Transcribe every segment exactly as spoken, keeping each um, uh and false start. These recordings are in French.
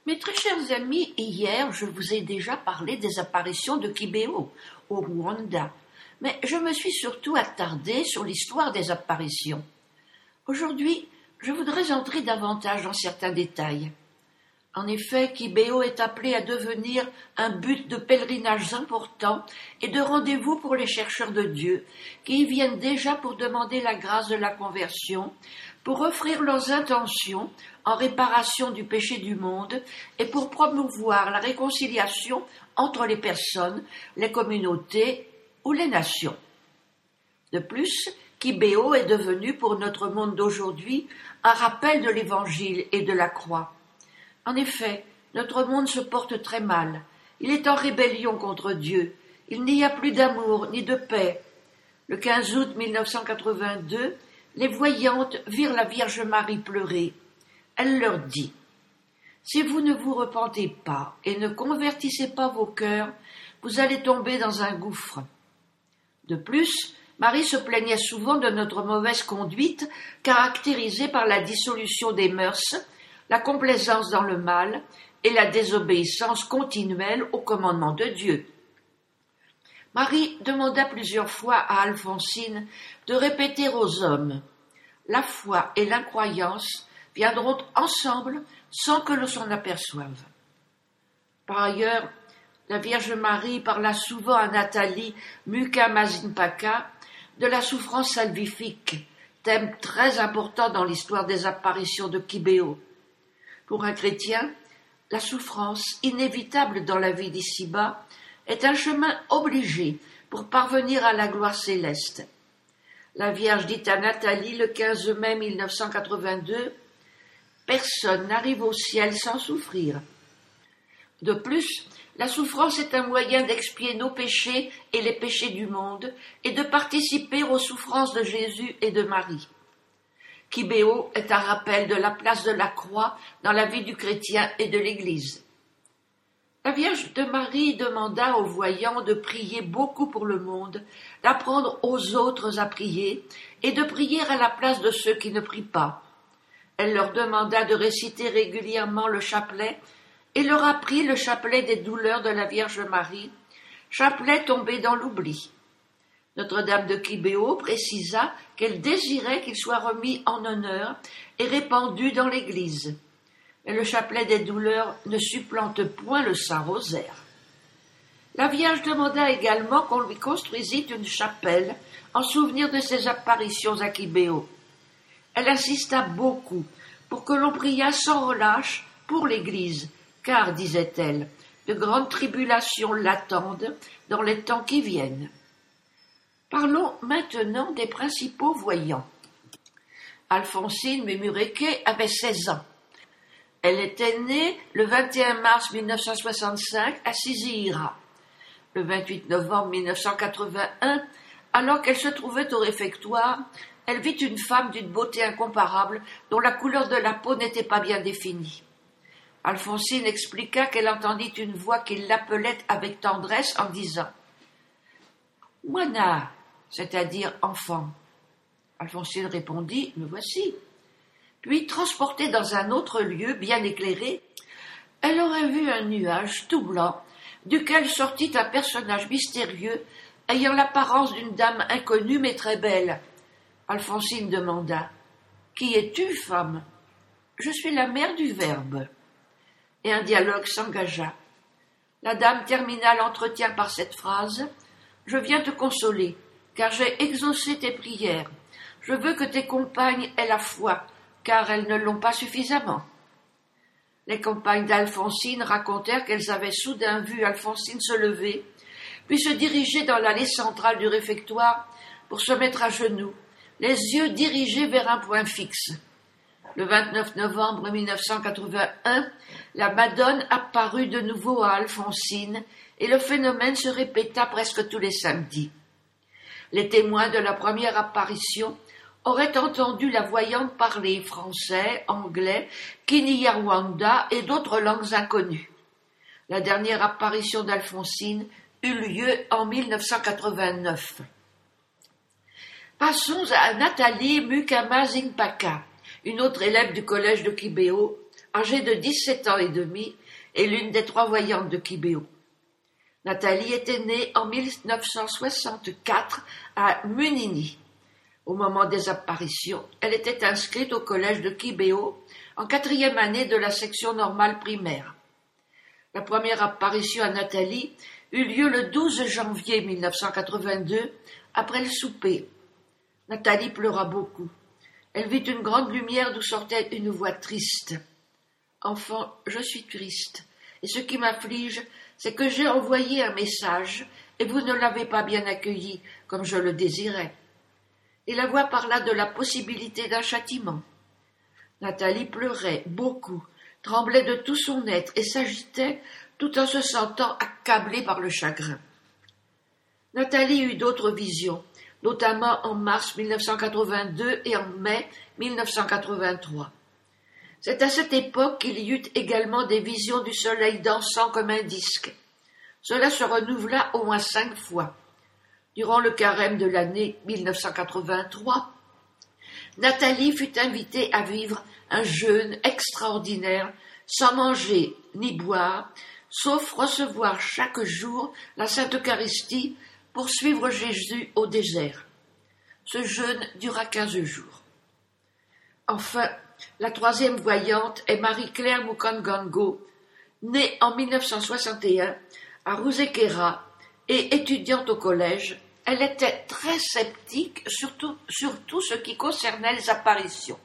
Mes très chers amis, hier je vous ai déjà parlé des apparitions de Kibéo au Rwanda, mais je me suis surtout attardée sur l'histoire des apparitions. Aujourd'hui, je voudrais entrer davantage dans certains détails. En effet, Kibéo est appelé à devenir un but de pèlerinage important et de rendez-vous pour les chercheurs de Dieu, qui y viennent déjà pour demander la grâce de la conversion, pour offrir leurs intentions en réparation du péché du monde et pour promouvoir la réconciliation entre les personnes, les communautés ou les nations. De plus, Kibéo est devenu pour notre monde d'aujourd'hui un rappel de l'Évangile et de la croix. En effet, notre monde se porte très mal. Il est en rébellion contre Dieu. Il n'y a plus d'amour ni de paix. Le quinze août mille neuf cent quatre-vingt-deux, les voyantes virent la Vierge Marie pleurer. Elle leur dit « Si vous ne vous repentez pas et ne convertissez pas vos cœurs, vous allez tomber dans un gouffre. » De plus, Marie se plaignait souvent de notre mauvaise conduite, caractérisée par la dissolution des mœurs, la complaisance dans le mal et la désobéissance continuelle au commandement de Dieu. Marie demanda plusieurs fois à Alphonsine de répéter aux hommes « La foi et l'incroyance viendront ensemble sans que l'on s'en aperçoive. » Par ailleurs, la Vierge Marie parla souvent à Nathalie Mukamazimpaka de la souffrance salvifique, thème très important dans l'histoire des apparitions de Kibéo. Pour un chrétien, la souffrance, inévitable dans la vie d'ici-bas, est un chemin obligé pour parvenir à la gloire céleste. La Vierge dit à Nathalie le quinze mai mille neuf cent quatre-vingt-deux « Personne n'arrive au ciel sans souffrir. » De plus, la souffrance est un moyen d'expier nos péchés et les péchés du monde et de participer aux souffrances de Jésus et de Marie. Kibéo est un rappel de la place de la croix dans la vie du chrétien et de l'Église. La Vierge de Marie demanda aux voyants de prier beaucoup pour le monde, d'apprendre aux autres à prier et de prier à la place de ceux qui ne prient pas. Elle leur demanda de réciter régulièrement le chapelet et leur apprit le chapelet des douleurs de la Vierge Marie, chapelet tombé dans l'oubli. Notre-Dame de Kibéo précisa qu'elle désirait qu'il soit remis en honneur et répandu dans l'Église. Mais le chapelet des douleurs ne supplante point le Saint-Rosaire. La Vierge demanda également qu'on lui construisît une chapelle en souvenir de ses apparitions à Kibéo. Elle insista beaucoup pour que l'on priât sans relâche pour l'Église, car, disait-elle, de grandes tribulations l'attendent dans les temps qui viennent. Parlons maintenant des principaux voyants. Alphonsine Mémureke avait seize ans. Elle était née le vingt et un mars mille neuf cent soixante-cinq à Sizihira. Le vingt-huit novembre mille neuf cent quatre-vingt-un, alors qu'elle se trouvait au réfectoire, elle vit une femme d'une beauté incomparable dont la couleur de la peau n'était pas bien définie. Alphonsine expliqua qu'elle entendit une voix qui l'appelait avec tendresse en disant « Moana », c'est-à-dire enfant. Alphonsine répondit « Me voici ». Puis, transportée dans un autre lieu bien éclairé, elle aurait vu un nuage tout blanc, duquel sortit un personnage mystérieux, ayant l'apparence d'une dame inconnue mais très belle. Alphonsine demanda « Qui es-tu, femme ?»« Je suis la mère du Verbe. » Et un dialogue s'engagea. La dame termina l'entretien par cette phrase « Je viens te consoler, car j'ai exaucé tes prières. Je veux que tes compagnes aient la foi, car elles ne l'ont pas suffisamment. » Les compagnes d'Alphonsine racontèrent qu'elles avaient soudain vu Alphonsine se lever, puis se diriger dans l'allée centrale du réfectoire pour se mettre à genoux, les yeux dirigés vers un point fixe. Le vingt-neuf novembre mille neuf cent quatre-vingt-un, la Madone apparut de nouveau à Alphonsine et le phénomène se répéta presque tous les samedis. Les témoins de la première apparition auraient entendu la voyante parler français, anglais, kinyarwanda et d'autres langues inconnues. La dernière apparition d'Alphonsine eut lieu en mille neuf cent quatre-vingt-neuf. Passons à Nathalie Mukamazimpaka, une autre élève du collège de Kibéo, âgée de dix-sept ans et demi, est l'une des trois voyantes de Kibéo. Nathalie était née en mille neuf cent soixante-quatre à Munini. Au moment des apparitions, elle était inscrite au collège de Kibéo en quatrième année de la section normale primaire. La première apparition à Nathalie eut lieu le douze janvier mille neuf cent quatre-vingt-deux, après le souper. Nathalie pleura beaucoup. Elle vit une grande lumière d'où sortait une voix triste. « Enfant, je suis triste, et ce qui m'afflige, c'est que j'ai envoyé un message, et vous ne l'avez pas bien accueilli, comme je le désirais. » Et la voix parla de la possibilité d'un châtiment. Nathalie pleurait beaucoup, tremblait de tout son être et s'agitait tout en se sentant accablée par le chagrin. Nathalie eut d'autres visions, notamment en mars mille neuf cent quatre-vingt-deux et en mai mille neuf cent quatre-vingt-trois. C'est à cette époque qu'il y eut également des visions du soleil dansant comme un disque. Cela se renouvela au moins cinq fois. Durant le carême de l'année mille neuf cent quatre-vingt-trois, Nathalie fut invitée à vivre un jeûne extraordinaire, sans manger ni boire, sauf recevoir chaque jour la Sainte Eucharistie pour suivre Jésus au désert. Ce jeûne dura quinze jours. Enfin, la troisième voyante est Marie-Claire Mukangango, née en mille neuf cent soixante et un à Rusekera et étudiante au collège. Elle était très sceptique sur tout, sur tout ce qui concernait les apparitions.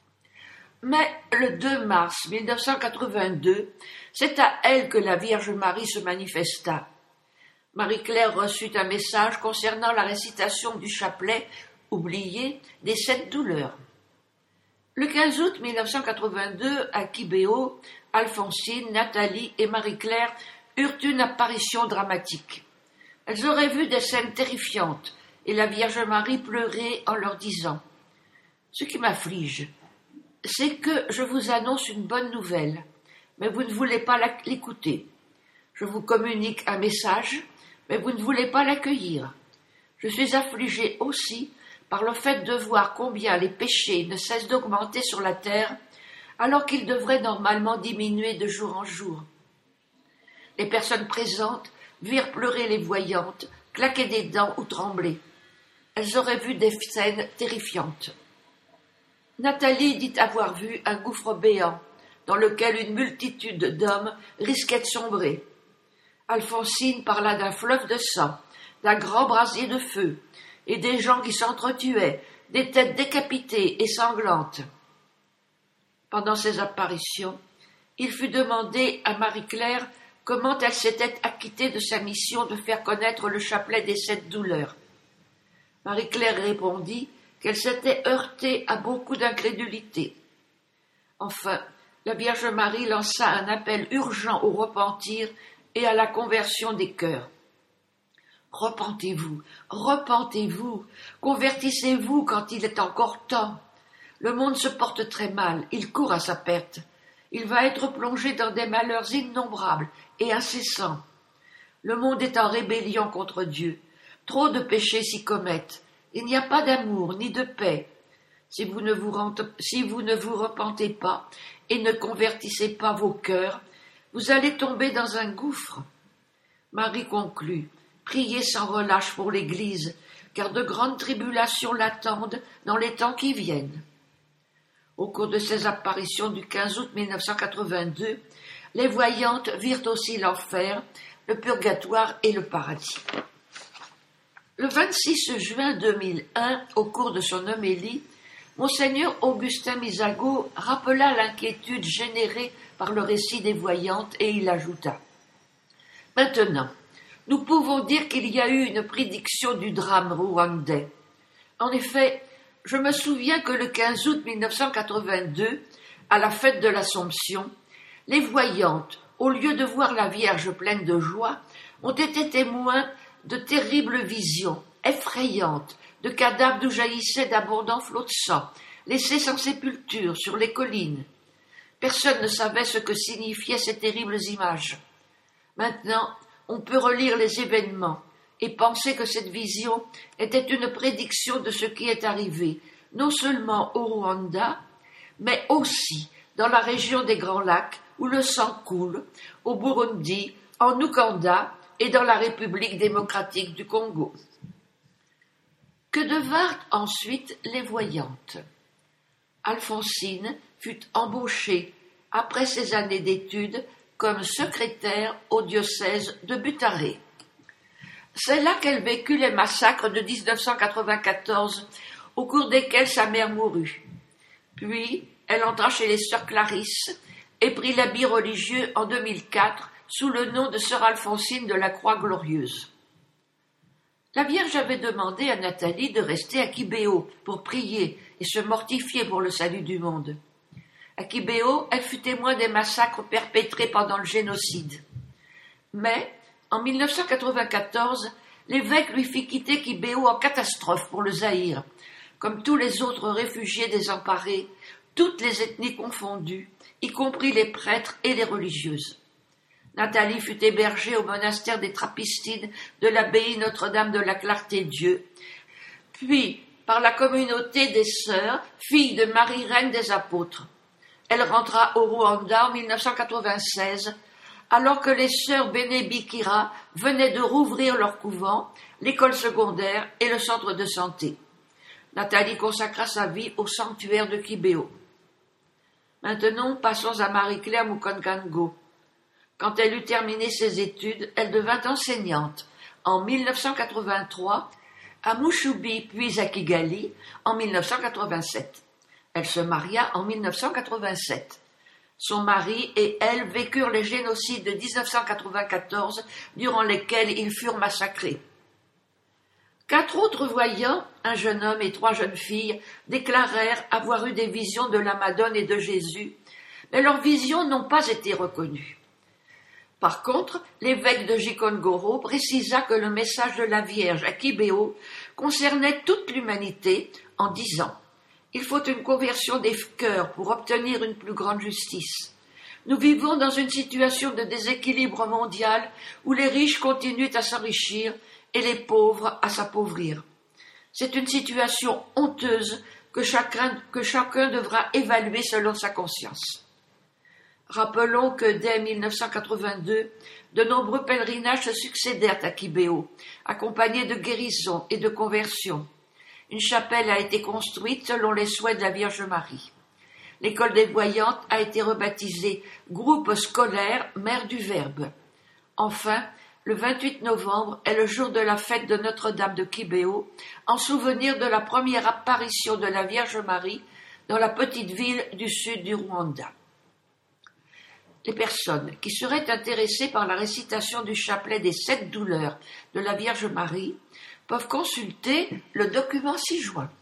Mais le deux mars mille neuf cent quatre-vingt-deux, c'est à elle que la Vierge Marie se manifesta. Marie-Claire reçut un message concernant la récitation du chapelet oublié des sept douleurs. Le quinze août mille neuf cent quatre-vingt-deux, à Kibéo, Alphonsine, Nathalie et Marie-Claire eurent une apparition dramatique. Elles auraient vu des scènes terrifiantes, et la Vierge Marie pleurait en leur disant « Ce qui m'afflige, c'est que je vous annonce une bonne nouvelle, mais vous ne voulez pas l'écouter. Je vous communique un message, mais vous ne voulez pas l'accueillir. Je suis affligée aussi par le fait de voir combien les péchés ne cessent d'augmenter sur la terre, alors qu'ils devraient normalement diminuer de jour en jour. » Les personnes présentes virent pleurer les voyantes, claquer des dents ou trembler. Elles auraient vu des scènes terrifiantes. Nathalie dit avoir vu un gouffre béant, dans lequel une multitude d'hommes risquait de sombrer. Alphonsine parla d'un fleuve de sang, d'un grand brasier de feu, et des gens qui s'entretuaient, des têtes décapitées et sanglantes. Pendant ces apparitions, il fut demandé à Marie-Claire comment elle s'était acquittée de sa mission de faire connaître le chapelet des sept douleurs. Marie-Claire répondit qu'elle s'était heurtée à beaucoup d'incrédulité. Enfin, la Vierge Marie lança un appel urgent au repentir et à la conversion des cœurs. « Repentez-vous, repentez-vous, convertissez-vous quand il est encore temps. Le monde se porte très mal, il court à sa perte. Il va être plongé dans des malheurs innombrables et incessants. Le monde est en rébellion contre Dieu. Trop de péchés s'y commettent. Il n'y a pas d'amour ni de paix. Si vous ne vous, rente, si vous ne vous repentez pas et ne convertissez pas vos cœurs, vous allez tomber dans un gouffre. » Marie conclut, « Priez sans relâche pour l'Église, car de grandes tribulations l'attendent dans les temps qui viennent. » Au cours de ces apparitions du quinze août mille neuf cent quatre-vingt-deux, les voyantes virent aussi l'enfer, le purgatoire et le paradis. Le vingt-six juin deux mille un, au cours de son homélie, Monseigneur Augustin Misago rappela l'inquiétude générée par le récit des voyantes et il ajouta « Maintenant, nous pouvons dire qu'il y a eu une prédiction du drame rwandais. En effet, je me souviens que le quinze août mille neuf cent quatre-vingt-deux, à la fête de l'Assomption, les voyantes, au lieu de voir la Vierge pleine de joie, ont été témoins de terribles visions, effrayantes, de cadavres d'où jaillissaient d'abondants flots de sang, laissés sans sépulture sur les collines. Personne ne savait ce que signifiaient ces terribles images. Maintenant, on peut relire les événements et penser que cette vision était une prédiction de ce qui est arrivé, non seulement au Rwanda, mais aussi dans la région des Grands Lacs, où le sang coule, au Burundi, en Ouganda et dans la République démocratique du Congo. Que devinrent ensuite les voyantes? Alphonsine fut embauchée, après ses années d'études, comme secrétaire au diocèse de Butare. C'est là qu'elle vécut les massacres de dix-neuf cent quatre-vingt-quatorze, au cours desquels sa mère mourut. Puis, elle entra chez les sœurs Clarisse et prit l'habit religieux en deux mille quatre sous le nom de sœur Alphonsine de la Croix-Glorieuse. La Vierge avait demandé à Nathalie de rester à Kibéo pour prier et se mortifier pour le salut du monde. À Kibéo, elle fut témoin des massacres perpétrés pendant le génocide. Mais, en mille neuf cent quatre-vingt-quatorze, l'évêque lui fit quitter Kibéo en catastrophe pour le Zaïre, comme tous les autres réfugiés désemparés, toutes les ethnies confondues, y compris les prêtres et les religieuses. Nathalie fut hébergée au monastère des Trappistines de l'abbaye Notre-Dame de la Clarté-Dieu, puis par la communauté des sœurs, filles de Marie Reine des Apôtres. Elle rentra au Rwanda en mille neuf cent quatre-vingt-seize, alors que les sœurs Béné Bikira venaient de rouvrir leur couvent, l'école secondaire et le centre de santé. Nathalie consacra sa vie au sanctuaire de Kibéo. Maintenant, passons à Marie-Claire Mukongango. Quand elle eut terminé ses études, elle devint enseignante en mille neuf cent quatre-vingt-trois, à Mushubi puis à Kigali en mille neuf cent quatre-vingt-sept. Elle se maria en mille neuf cent quatre-vingt-sept. Son mari et elle vécurent les génocides de dix-neuf cent quatre-vingt-quatorze, durant lesquels ils furent massacrés. Quatre autres voyants, un jeune homme et trois jeunes filles, déclarèrent avoir eu des visions de la Madone et de Jésus, mais leurs visions n'ont pas été reconnues. Par contre, l'évêque de Gikongoro précisa que le message de la Vierge à Kibéo concernait toute l'humanité en disant « Il faut une conversion des cœurs pour obtenir une plus grande justice. Nous vivons dans une situation de déséquilibre mondial où les riches continuent à s'enrichir et les pauvres à s'appauvrir. C'est une situation honteuse que chacun, que chacun devra évaluer selon sa conscience. » Rappelons que dès mille neuf cent quatre-vingt-deux, de nombreux pèlerinages se succédèrent à Kibéo, accompagnés de guérisons et de conversions. Une chapelle a été construite selon les souhaits de la Vierge Marie. L'école des voyantes a été rebaptisée Groupe scolaire Mère du Verbe. Enfin, le vingt-huit novembre est le jour de la fête de Notre-Dame de Kibéo, en souvenir de la première apparition de la Vierge Marie dans la petite ville du sud du Rwanda. Les personnes qui seraient intéressées par la récitation du chapelet des sept douleurs de la Vierge Marie peuvent consulter le document ci-joint.